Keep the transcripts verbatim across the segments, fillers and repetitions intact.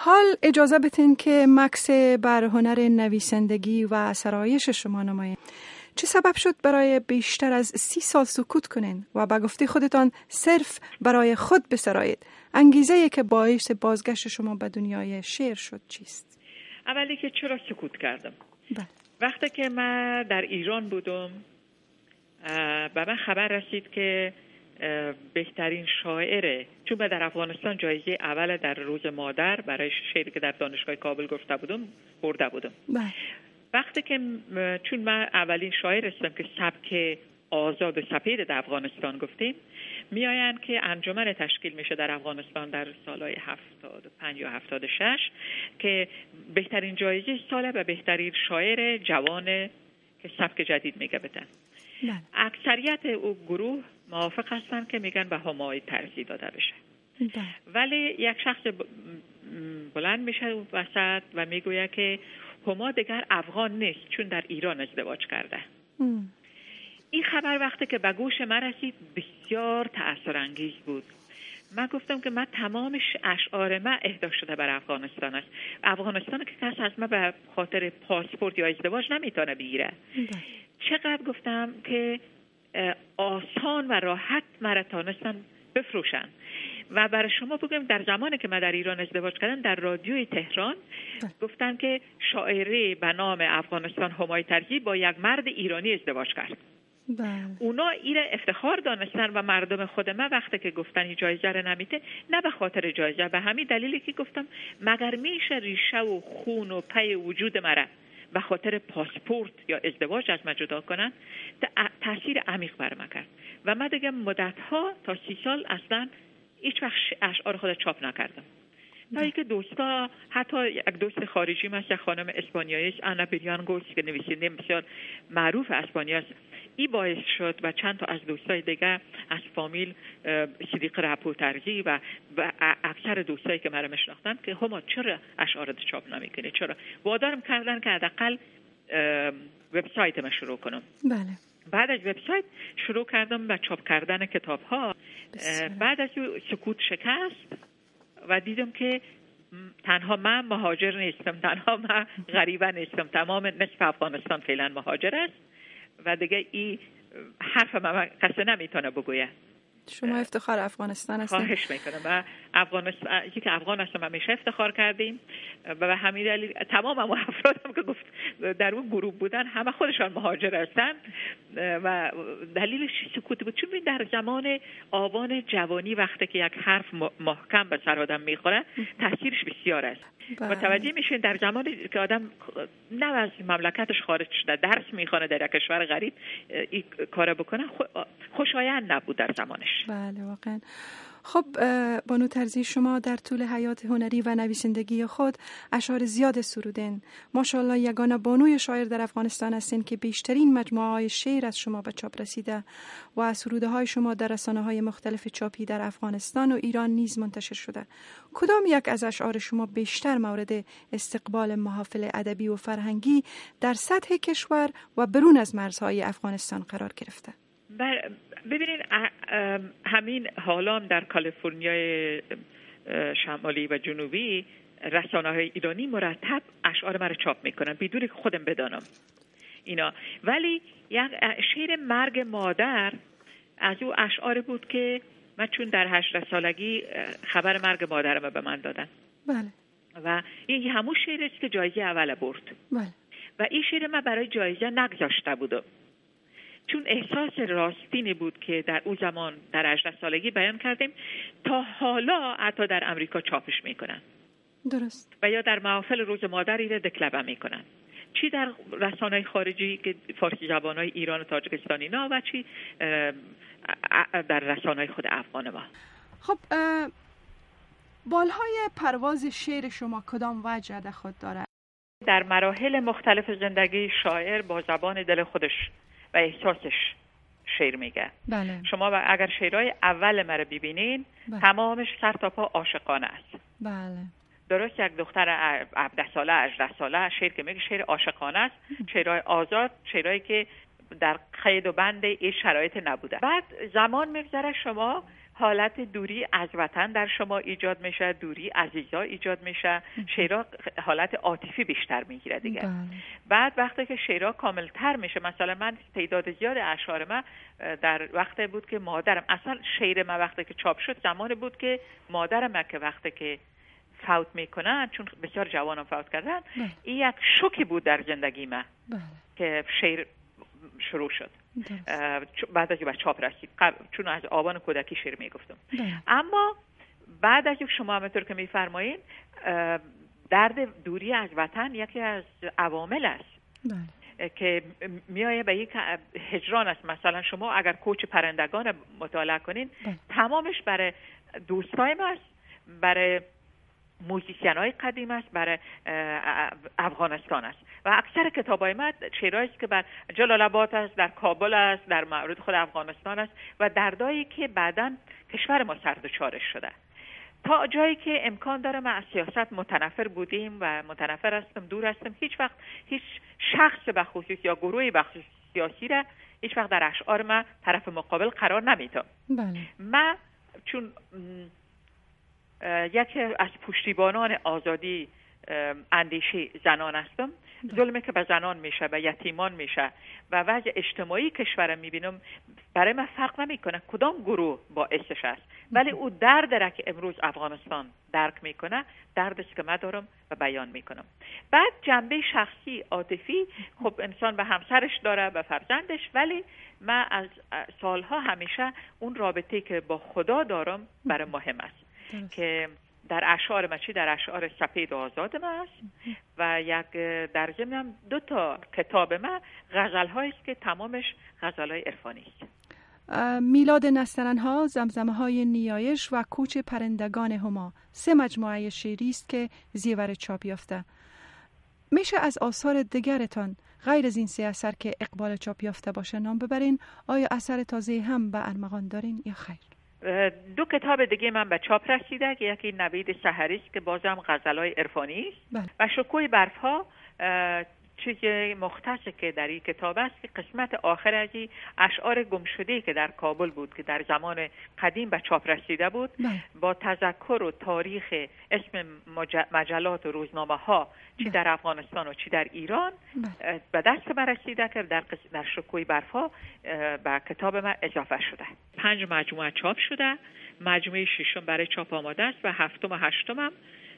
حال اجازه بتین که مکس بر هنر نویسندگی و اثرایش شما نمایید. چه سبب شد برای بیشتر از سی سال سکوت کنین و با گفته خودتان صرف برای خود بسرایید؟ انگیزه‌ای که باعث بازگشت شما به دنیای شعر شد چیست؟ اولی که چرا سکوت کردم؟ بله. وقتی که من در ایران بودم به من خبر رسید که بهترین شاعره، چون من در افغانستان جایزه اول در روز مادر برای شعری که در دانشگاه کابل گفته بودم برده بودم. بله. وقتی که چون من اولین شاعر هستم که سبک آزاد و سپید در افغانستان گفتیم، میآیند که انجمن تشکیل میشه در افغانستان در سالهای هفتاد و پنج یا هفتاد و شش که بهترین جایزه ساله و بهترین شاعر جوان که سبک جدید میگه بدن. بله. اکثریت او گروه موافق هستن که میگن به همای ترجیح داده بشه. بله. ولی یک شخص بلند میشه وسط و میگوید که هما دیگر افغان نیست چون در ایران ازدواج کرده. ام. این خبر وقتی که به گوش من رسید بسیار تأثیرانگیز بود. من گفتم که من تمام اشعار من اهدا شده بر افغانستان است. افغانستان که کس از من به خاطر پاسپورت یا ازدواج نمیتونه بگیره. چقدر گفتم که آسان و راحت مرا تانستن بفروشن. و برای شما بگم در زمانی که من در ایران ازدواج کردم در رادیوی تهران گفتن که شاعری به نام افغانستان همای ترجی با یک مرد ایرانی ازدواج کرد. بله. اونا این افتخار دانستن و مردم خود من وقتی که گفتن این جایزه رو نمیده، نه به خاطر جایزه، به همین دلیلی که گفتم مگر میشه ریشه و خون و پی وجود مرا به خاطر پاسپورت یا ازدواج از من جدا کنن. تاثیر عمیق بر من کرد و من دیگه مدت‌ها تا سی سال اصلا هیچ وقت اشعار خود چاپ نکردم. تا اینکه دوستا، حتی یک دوست خارجی من یک خانم اسپانیایی است، آنا بریانگوس که نویسنده بسیار معروف اسپانیا است، این باعث شد و چند تا از دوستای دیگه از فامیل صدیق رپوترزی و و اکثر دوستایی که مرا میشناختن که هما چرا اشعارت چاپ نمیکنی، چرا وادارم کردن که حداقل وبسایت ما شروع کنم. بله. بعد از وبسایت شروع کردم به چاپ کردن کتاب ها. بعد از سکوت شکست و دیدم که تنها من مهاجر نیستم، تنها من غریبه نیستم، تمام نصف افغانستان فعلا مهاجر است و دیگه این حرف من کسی نمیتونه بگوید. شما افتخار افغانستان هستید. خواهش میکنم. و افغانستان که افغان هستم همیشه افتخار کردیم و به همین دلیل تمام هم افرادم که گفت در اون گروه بودن همه خودشان مهاجر هستن و دلیلش سکوت بود، چون در زمان آوان جوانی وقتی که یک حرف محکم به سر آدم میخوره تاثیرش بسیار است. متوجه میشین در زمانی که آدم نه از مملکتش خارج شده درس میخونه در یک کشور غریب این کار بکنه خوشایند نبود در زمانش. بله واقعا. خب بانو ترزی، شما در طول حیات هنری و نویسندگی خود اشعار زیاد سرودین. ماشاءالله یگانه بانوی شاعر در افغانستان هستین که بیشترین مجموعه های شعر از شما به چاپ رسیده و سروده های شما در رسانه های مختلف چاپی در افغانستان و ایران نیز منتشر شده. کدام یک از اشعار شما بیشتر مورد استقبال محافل ادبی و فرهنگی در سطح کشور و برون از مرزهای افغانستان قرار گرفته؟ ببینید همین حالا در کالیفرنیای شمالی و جنوبی رسانه‌های ایرانی مرتب اشعار مرا چاپ میکنن بدون که خودم بدانم اینا. ولی یک شعر مرگ مادر از او اشعار بود که من چون در هجده سالگی خبر مرگ مادرم به من دادن. بله. و این همون شعر است که جایزه اول برد. بله. و این شعر من برای جایزه نگذاشته بودم چون احساس راستینی بود که در اون زمان در هجده سالگی بیان کردیم، تا حالا حتی در امریکا چاپش میکنن. درست. و یا در محافل روز مادر ایره دکلبه میکنن، چی در رسانه‌های خارجی که فارسی زبان‌های ایران و تاجیکستان اینا و چی در رسانه‌های خود افغان ما. خب بالهای پرواز شعر شما کدام وجه در خود داره؟ در مراحل مختلف زندگی شاعر با زبان دل خودش و احساسش شعر میگه. بله. شما اگر شعرهای اول مرا ببینین بله. تمامش سر تا پا عاشقانه است. بله. درست یک دختر هفده ساله هجده ساله شعر که میگه شعر عاشقانه است، شعرهای آزاد، شعرهایی که در قید و بند این شرایط نبوده. بعد زمان میگذره شما حالت دوری از وطن در شما ایجاد میشه، دوری عزیزا ایجاد میشه، شعرها حالت عاطفی بیشتر میگیره دیگه. بله. بعد وقتی که شعرها کاملتر میشه، مثلا من تعداد زیاد اشعار من در وقتی بود که مادرم، اصلا شعر من وقتی که چاپ شد زمانی بود که مادرم که وقتی که فوت میکنن، چون بسیار جوانم فوت کردن، بله. این یک شوکی بود در زندگی من. بله. که شعر شروع شد بعد از که به چاپ رسید، چون از آبان کودکی شعر میگفتم. اما بعد از که شما همونطور که میفرمایین درد دوری از وطن یکی از عوامل است. بله. که میایه به یک هجران است. مثلا شما اگر کوچ پرندگان مطالعه کنین، بله. تمامش برای دوستای ما است، برای موزیسین های قدیم است، برای افغانستان است و اکثر کتابای من شعرهایی است که بر جلال آباد است، در کابل است، در مورد خود افغانستان است و دردایی که بعداً کشور ما سر دچارش شده. تا جایی که امکان داره ما از سیاست متنفر بودیم و متنفر هستم، دور هستم، هیچ وقت هیچ شخص به خصوص یا گروهی به خصوص سیاسی را هیچ وقت در اشعار ما طرف مقابل قرار نمیدم. بله. من چون یکی از پشتیبانان آزادی اندیشه زنان هستم، ظلمی که به زنان میشه، به یتیمان میشه و وضع اجتماعی کشورم میبینم، برای من فرق نمیکنه کدام گروه باعثش است، ولی او درد را که امروز افغانستان درک میکنه، دردش که من دارم و بیان میکنم. بعد جنبه شخصی عاطفی، خب انسان به همسرش داره، به فرزندش، ولی من از سالها همیشه اون رابطه که با خدا دارم برای مهم است که در اشعار من، چی در اشعار سپید و آزاد من است و یک در ضمن دو تا کتاب من غزل هایی است که تمامش غزل های عرفانی است. میلاد نسترنها، زمزمه های نیایش و کوچ پرندگان هما، سه مجموعه شعری است که زیور چاپ یافته. میشه از آثار دیگرتان غیر از این سه اثر که اقبال چاپ یافته باشه نام ببرین؟ آیا اثر تازه هم به ارمغان دارین یا خیر؟ دو کتاب دیگه من به چاپ رسیده که یکی نوید سحری است که بازم غزل‌های عرفانی است. بله. و شکوه برفها چیز مختص که در این کتاب است که قسمت آخر از این اشعار گمشده که در کابل بود که در زمان قدیم به چاپ رسیده بود. بله. با تذکر و تاریخ اسم مجلات و روزنامه ها چی در افغانستان و چی در ایران بله. به دست برسیده که در در شکوه برفها به کتاب من اضافه شده. پنج مجموعه چاپ شده، مجموعه ششم برای چاپ آماده است و هفتم و هشتم هم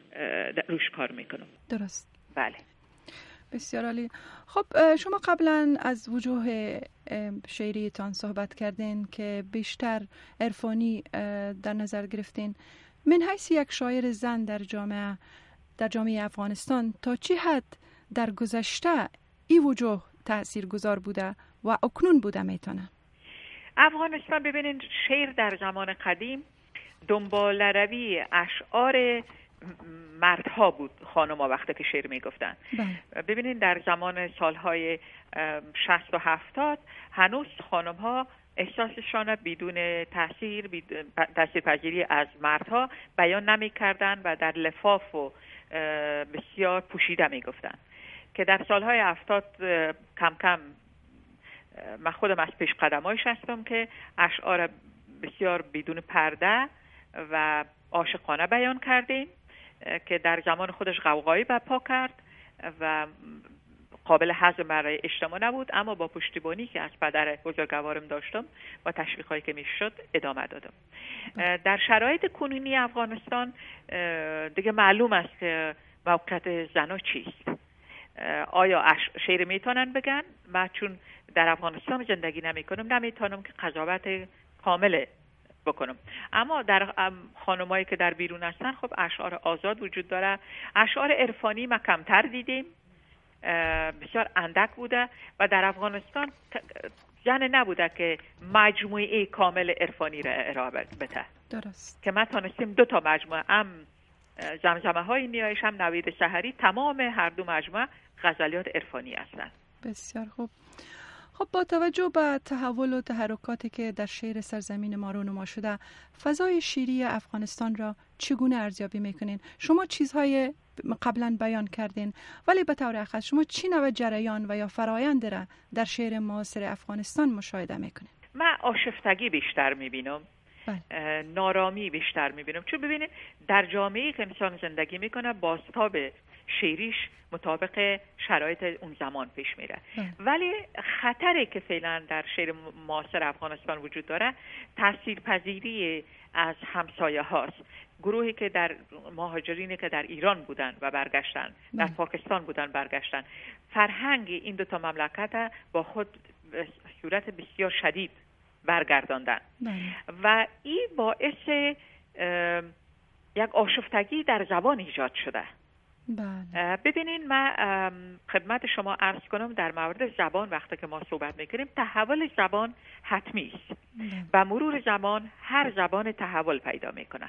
روش کار میکنم. درست. بله. بسیار عالی. خب شما قبلا از وجوه شعریتان صحبت کردین که بیشتر عرفانی در نظر گرفتین. من حیث یک شاعر زن در جامعه در جامعه افغانستان تا چه حد در گذشته این وجوه تأثیر گذار بوده و اکنون بوده میتونه؟ افغانستان ببینید شعر در زمان قدیم دنبال روی اشعار مردها بود. خانم‌ها وقتی که شعر میگفتن، ببینید در زمان سالهای شصت و هفتاد هنوز خانم‌ها احساسشان بدون تاثیر تاثیر پذیری از مردها بیان نمی‌کردند و در لفاف و بسیار پوشیده میگفتن که در سالهای هفتاد کم کم من خودم از پیش قدمایش هستم که اشعار بسیار بدون پرده و عاشقانه بیان کردیم که در زمان خودش غوغایی برپا کرد و قابل هضم برای اجتماع نبود، اما با پشتیبانی که از پدر بزرگوارم داشتم و تشویقایی که میشد ادامه دادم. در شرایط کنونی افغانستان دیگه معلوم است که موقعیت زنها چیست. آیا شعر میتونن بگن؟ من چون در افغانستان زندگی نمی کنم نمیتونم که قضاوت کامل بکنم، اما در خانمایی که در بیرون هستن خب اشعار آزاد وجود داره. اشعار عرفانی ما کمتر دیدیم، بسیار اندک بوده و در افغانستان زن نبوده که مجموعه کامل عرفانی را ارائه بده. درست. که ما تونستیم دو تا مجموعه، هم زمزمه های نیایش هم نوید سحری، تمام هر دو مجموعه غزلیات عرفانی هستند. بسیار خوب. خب با توجه به تحول و تحرکاتی که در شعر سرزمین ما رونما شده، فضای شعری افغانستان را چگونه ارزیابی میکنین؟ شما چیزهای قبلا بیان کردین، ولی به طور خاص شما چی نوع جریان و یا فرایند را در شعر معاصر افغانستان مشاهده میکنین؟ من آشفتگی بیشتر میبینم نارامی بیشتر میبینم. چون ببینید در جامعه که انسان زندگی میکنه بازتاب شعریش مطابق شرایط اون زمان پیش میره. ولی خطری که فعلا در شعر معاصر افغانستان وجود داره تاثیرپذیری از همسایه هاست. گروهی که در مهاجرینی که در ایران بودن و برگشتن، در پاکستان بودن برگشتن، فرهنگ این دو تا مملکت با خود به صورت بسیار شدید برگرداندن و این باعث یک آشفتگی در زبان ایجاد شده. بله. ببینین من خدمت شما عرض کنم در مورد زبان وقتی که ما صحبت میکنیم تحول زبان حتمی است و مرور زمان هر زبان تحول پیدا میکنه.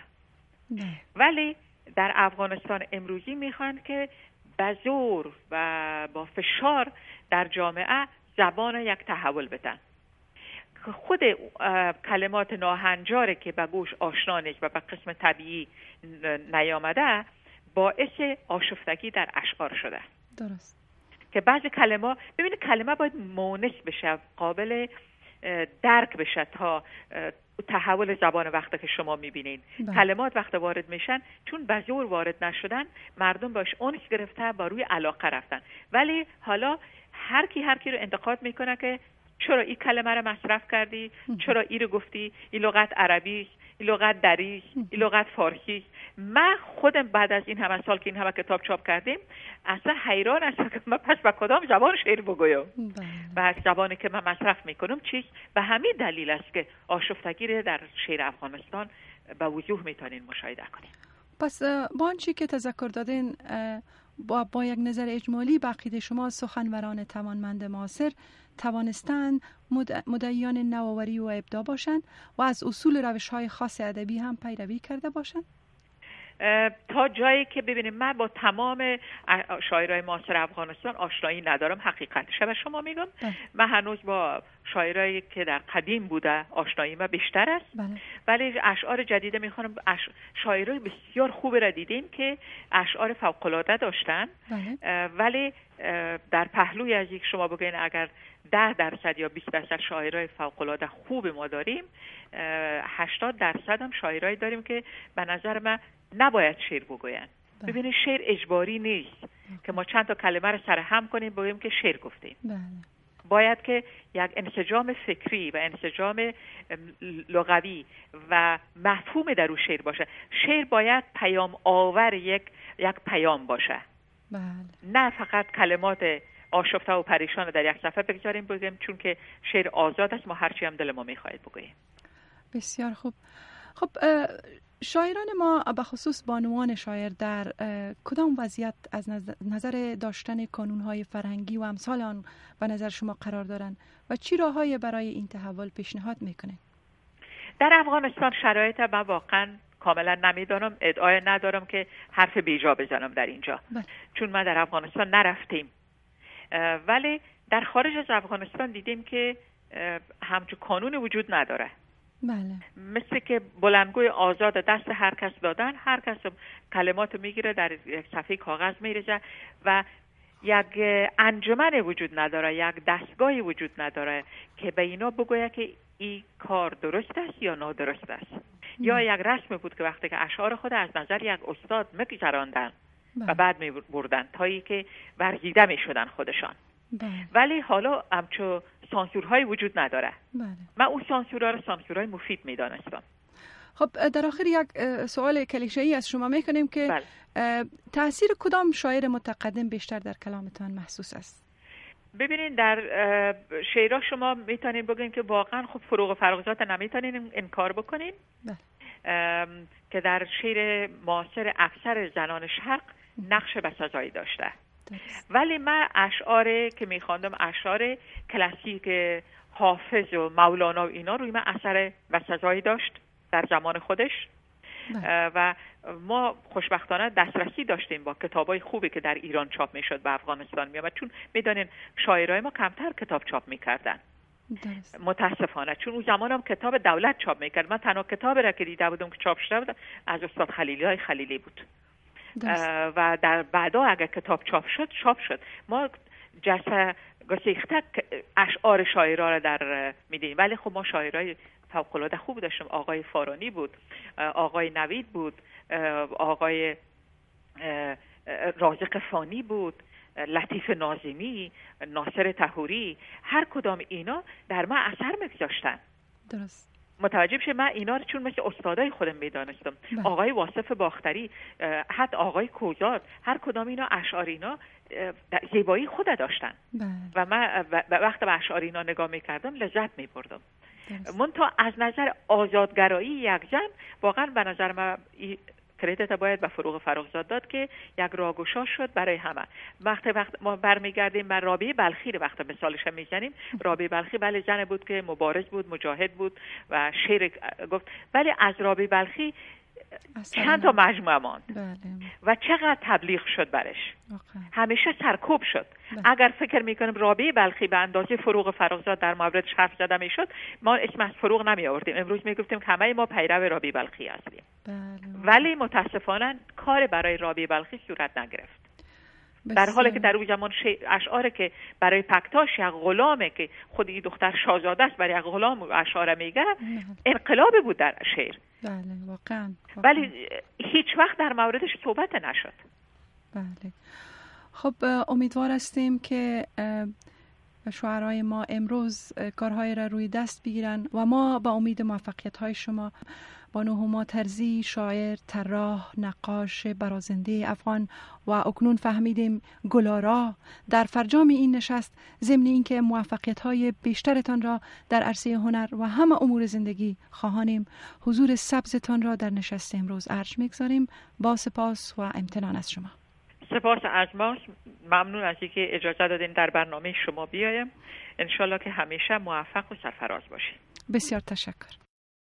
ولی در افغانستان امروزی میخوان که به زور و با فشار در جامعه زبان یک تحول بدن. خود کلمات ناهنجاره که به گوش آشنا نیست و به قسم طبیعی نیامده باعث آشفتگی در اشعار شده. درست. که بعضی کلمات ببینید کلمه باید مونس بشه، قابل درک بشه تا تحول زبان وقتی که شما میبینید. کلمات وقتی وارد میشن چون به زور وارد نشدن مردم باش اونس گرفته با روی علاقه رفتن. ولی حالا هر کی هر کی رو انتقاد میکنه که چرا این کلمه رو مصرف کردی، چرا این رو گفتی، این لغت عربی، این لغت دری، این لغت فارسی. من خودم بعد از این همه سال که این همه کتاب چاپ کردیم اصلا حیران هستم که من پس با کدام زبان شعر بگویم و زبانی که من مصرف میکنم چیست. به همین دلیل است که آشفتگی رو در شعر افغانستان به وضوح میتونین مشاهده کنین. پس با آنچه که تذکر دادین با, با یک نظر اجمالی به عقیده شما سخنوران توانمند معاصر توانستند مدعیان نوآوری و ابداع باشند و از اصول روش‌های خاص ادبی هم پیروی کرده باشند؟ تا جایی که ببینیم من با تمام شاعرای معاصر افغانستان آشنایی ندارم، حقیقتش به شما میگم. من هنوز با شاعرایی که در قدیم بوده آشنایی من بیشتر است. بله. ولی اشعار جدید میخوانم. اش... شاعرای بسیار خوب را دیدیم که اشعار فوق‌العاده داشتن. بله. ولی در پهلوی از یک شما بگین اگر ده درصد یا بیست درصد شاعرای فوق‌العاده خوب ما داریم، هشتاد درصد هم شاعرای داریم که به نظر من نباید شعر بگوین. ببینید شعر اجباری نیست بله. که ما چند تا کلمه رو سر هم کنیم بگیم که شعر گفتیم. بله. باید که یک انسجام فکری و انسجام لغوی و مفهوم در اون شعر باشه. شعر باید پیام آور یک یک پیام باشه. بله. نه فقط کلمات آشفته و پریشان در یک صفحه بگذاریم بگیم چون که شعر آزاد است ما هرچی هم دل ما میخواهد بگوییم. بسیار خوب. خب شاعران ما به خصوص بانوان شاعر در کدام وضعیت از نظر داشتن کانونهای فرهنگی و امثال آن به نظر شما قرار دارند و چی راههایی برای این تحول پیشنهاد میکنید؟ در افغانستان شرایط من واقعا کاملا نمیدانم، ادعای ندارم که حرف بیجا بزنم در اینجا. بله. چون ما در افغانستان نرفتیم، ولی در خارج از افغانستان دیدیم که همچون کانون وجود نداره. بله. مثل که بلندگوی آزاد دست هر کس دادن، هر کس کلمات میگیره در یک صفحه کاغذ میریزه و یک انجمن وجود نداره، یک دستگاهی وجود نداره که به اینا بگوید که این کار درست است یا نادرست است. م. یا یک رسم بود که وقتی که اشعار خود از نظر یک استاد میگذراندن و بعد میبردن تا ای که ورزیده میشدن خودشان. بله. ولی حالا همچو سانسورهای وجود نداره. بله. من اون سانسورها رو سانسورهای مفید میدانستم. خب در آخر یک سوال کلیشه‌ای از شما میکنیم که بله. تأثیر کدام شاعر متقدم بیشتر در کلامتان محسوس است؟ ببینید در شعرها شما میتونین بگین که واقعا خب فروغ فرغزاد نمیتونین انکار بکنین. بله. که در شعر معاصر افسر زنان شرق نقش بسزایی داشته. درست. ولی من اشعار که میخواندم اشعار کلاسیک حافظ و مولانا و اینا روی من اثر بسزایی داشت در زمان خودش. بله. و ما خوشبختانه دسترسی داشتیم با کتابای خوبی که در ایران چاپ میشد به افغانستان میامد، چون میدانین شاعرای ما کمتر کتاب چاپ میکردن. درست. متاسفانه چون اون زمان هم کتاب دولت چاپ میکرد. من تنها کتابی را که دیده بودم که چاپ شده بود از استاد خلیلی های خلیلی بود. و در بعدا اگر کتاب چاپ شد چاپ شد ما جسه گسیخته اشعار شاعرها را در میدیم، ولی خب ما شاعرای فوق‌العاده خوب داشتم. آقای فارانی بود، آقای نوید بود، آقای رازق فانی بود، لطیف ناظمی، ناصر طهوری، هر کدام اینا در من اثر می‌گذاشتن. درست. متوجه بشه من اینا رو چون مثل استادای خودم میدانستم. آقای واصف باختری، حتی آقای کوزاد، هر کدام اینا اشعار اینا زیبایی خود داشتن. بله. و من وقت به اشعار اینا نگاه میکردم لذت میبردم. منتها از نظر آزادگرایی یک زن واقعا به نظر من کردیت باید به فروغ فرخزاد داد که یک راهگشا شد برای همه. وقت وقت ما برمیگردیم بر رابعه بلخی رو وقت مثالش میزنیم، رابعه بلخی بله زن بود که مبارز بود، مجاهد بود و شعر گفت، ولی از رابعه بلخی چند تا مجموعه ماند. بله. و چقدر تبلیغ شد برش. آخه. همیشه سرکوب شد. بله. اگر فکر میکنیم رابعه بلخی به اندازه فروغ فرخزاد در موردش حرف زده میشد، ما اسم از فروغ نمی آوردیم. امروز میگفتیم که همه ما پیرو رابعه بلخی هستیم. بله. ولی متاسفانه کار برای رابعه بلخی صورت نگرفت. در حالی که در اون زمان اشعاری که برای پکتاش یک غلامه که خود این دختر شاهزاده است برای یک غلام اشعار میگه، انقلابی بود در شعر. بله واقعا. ولی هیچ وقت در موردش صحبت نشد. بله. خب امیدوار هستیم که شاعرای ما امروز کارهای را روی دست بگیرن و ما با امید موفقیت های شما بانو هما ترزی، شاعر، طراح، نقاش برازنده افغان و اکنون فهمیدیم گلارا، در فرجام این نشست ضمن اینکه موفقیت‌های بیشترتان را در عرصه هنر و همه امور زندگی خواهانیم، حضور سبزتان را در نشست امروز ارج می‌گذاریم. با سپاس و امتنان از شما. سپاس از ما، ممنون از اینکه اجازه دادین در برنامه شما بیایم. انشالله که همیشه موفق و سرفراز باشید. بسیار تشکر.